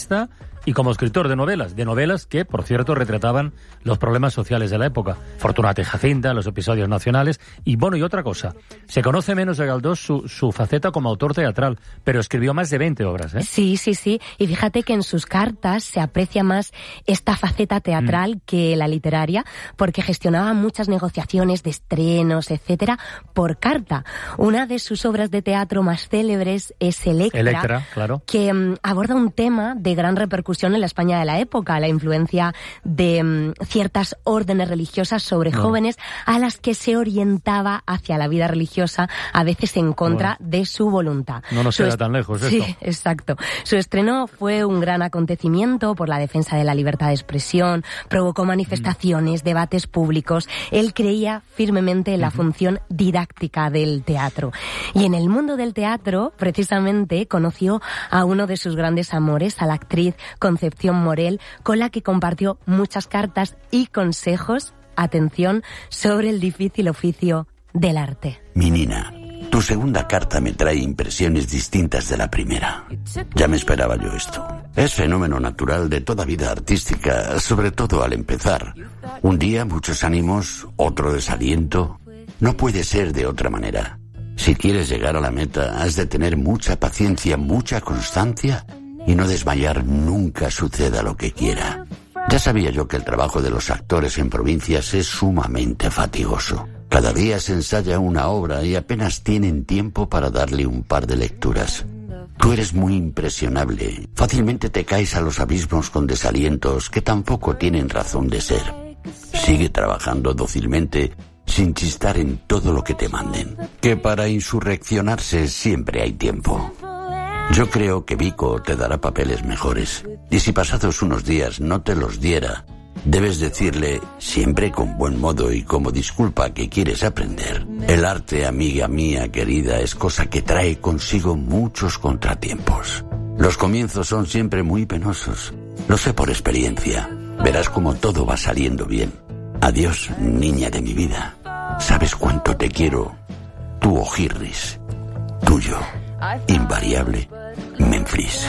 guionista y como escritor de novelas que, por cierto, retrataban los problemas sociales de la época. Fortunata y Jacinta, los episodios nacionales, y otra cosa, se conoce menos de Galdós su faceta como autor teatral, pero escribió más de 20 obras, ¿eh? Sí, y fíjate que en sus cartas se aprecia más esta faceta teatral que la literaria, porque gestionaba muchas negociaciones de estrenos, etcétera, por carta. Una de sus obras de teatro más célebres es Electra, claro, que aborda un tema de gran repercusión en la España de la época, la influencia de ciertas órdenes religiosas sobre jóvenes a las que se orientaba hacia la vida religiosa, a veces en contra de su voluntad. No nos queda tan lejos esto. Sí, exacto. Su estreno fue un gran acontecimiento por la defensa de la libertad de expresión, provocó manifestaciones, debates públicos. Él creía firmemente en la función didáctica del teatro. Y en el mundo del teatro, precisamente, conoció a uno de sus grandes amores, a la actriz Concepción Morel, con la que compartió muchas cartas y consejos, atención, sobre el difícil oficio del arte. Mi Nina, tu segunda carta me trae impresiones distintas de la primera. Ya me esperaba yo esto. Es fenómeno natural de toda vida artística, sobre todo al empezar. Un día muchos ánimos, otro desaliento. No puede ser de otra manera. Si quieres llegar a la meta, has de tener mucha paciencia, mucha constancia y no desmayar nunca suceda lo que quiera. Ya sabía yo que el trabajo de los actores en provincias es sumamente fatigoso. Cada día se ensaya una obra y apenas tienen tiempo para darle un par de lecturas. Tú eres muy impresionable. Fácilmente te caes a los abismos con desalientos que tampoco tienen razón de ser. Sigue trabajando dócilmente, sin chistar en todo lo que te manden. Que para insurreccionarse siempre hay tiempo. Yo creo que Vico te dará papeles mejores. Y si pasados unos días no te los diera, debes decirle, siempre con buen modo y como disculpa, que quieres aprender. El arte, amiga mía querida, es cosa que trae consigo muchos contratiempos. Los comienzos son siempre muy penosos. Lo sé por experiencia. Verás cómo todo va saliendo bien. Adiós, niña de mi vida. ¿Sabes cuánto te quiero? Tu O'Hirris. Tuyo. Invariable. Memphis.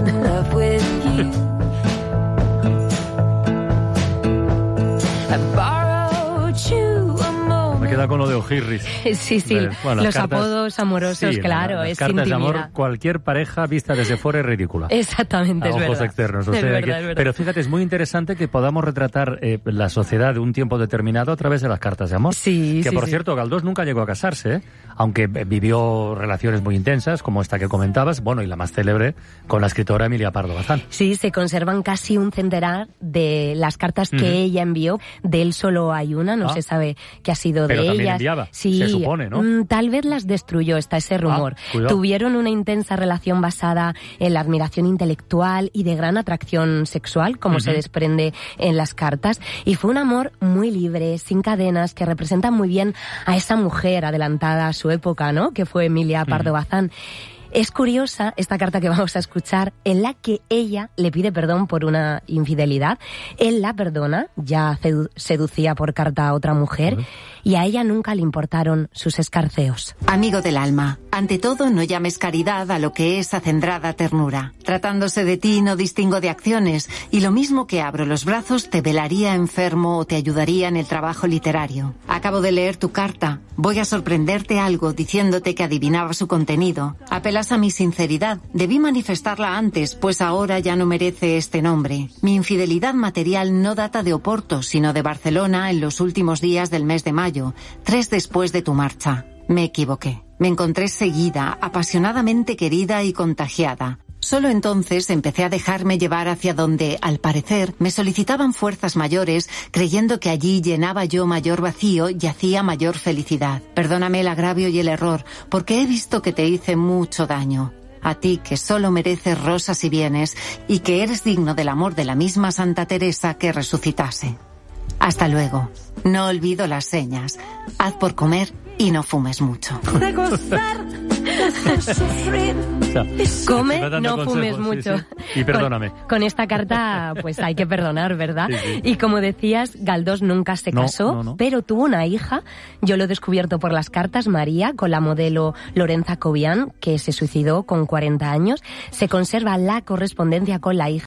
Me queda con lo de O'Hirris. Sí, bueno, los cartas, apodos amorosos, sí, claro, las es cartas intimidad. De amor, cualquier pareja vista desde fuera es ridícula. Exactamente, es ojos verdad. externos. Es verdad. Pero fíjate, es muy interesante que podamos retratar la sociedad de un tiempo determinado a través de las cartas de amor. Sí, que por cierto, Galdós nunca llegó a casarse, aunque vivió relaciones muy intensas, como esta que comentabas, bueno, y la más célebre, con la escritora Emilia Pardo Bazán. Sí, se conservan casi un centenar de las cartas que ella envió. De él solo hay una, no se sabe qué ha sido pero de también ellas. Enviaba, sí, se supone, ¿no? Tal vez las destruyó, está ese rumor. Tuvieron una intensa relación basada en la admiración intelectual y de gran atracción sexual, como se desprende en las cartas, y fue un amor muy libre, sin cadenas, que representa muy bien a esa mujer adelantada a su época, ¿no? Que fue Emilia Pardo Bazán. Es curiosa esta carta que vamos a escuchar, en la que ella le pide perdón por una infidelidad. Él la perdona, ya seducía por carta a otra mujer, y a ella nunca le importaron sus escarceos. Amigo del alma, ante todo no llames caridad a lo que es acendrada ternura. Tratándose de ti no distingo de acciones, y lo mismo que abro los brazos te velaría enfermo o te ayudaría en el trabajo literario. Acabo de leer tu carta. Voy a sorprenderte algo diciéndote que adivinaba su contenido. Apelas a mi sinceridad. Debí manifestarla antes, pues ahora ya no merece este nombre. Mi infidelidad material no data de Oporto, sino de Barcelona en los últimos días del mes de mayo, 3 después de tu marcha. Me equivoqué. Me encontré seguida, apasionadamente querida y contagiada. Solo entonces empecé a dejarme llevar hacia donde, al parecer, me solicitaban fuerzas mayores, creyendo que allí llenaba yo mayor vacío y hacía mayor felicidad. Perdóname el agravio y el error, porque he visto que te hice mucho daño. A ti, que solo mereces rosas y bienes, y que eres digno del amor de la misma Santa Teresa que resucitase. Hasta luego. No olvido las señas. Haz por comer y no fumes mucho. De gozar, de sufrir. Come, no fumes mucho. Sí. Y perdóname. Con esta carta, pues hay que perdonar, ¿verdad? Sí. Y como decías, Galdós nunca se casó, pero tuvo una hija. Yo lo he descubierto por las cartas, María, con la modelo Lorenza Cobian, que se suicidó con 40 años. Se conserva la correspondencia con la hija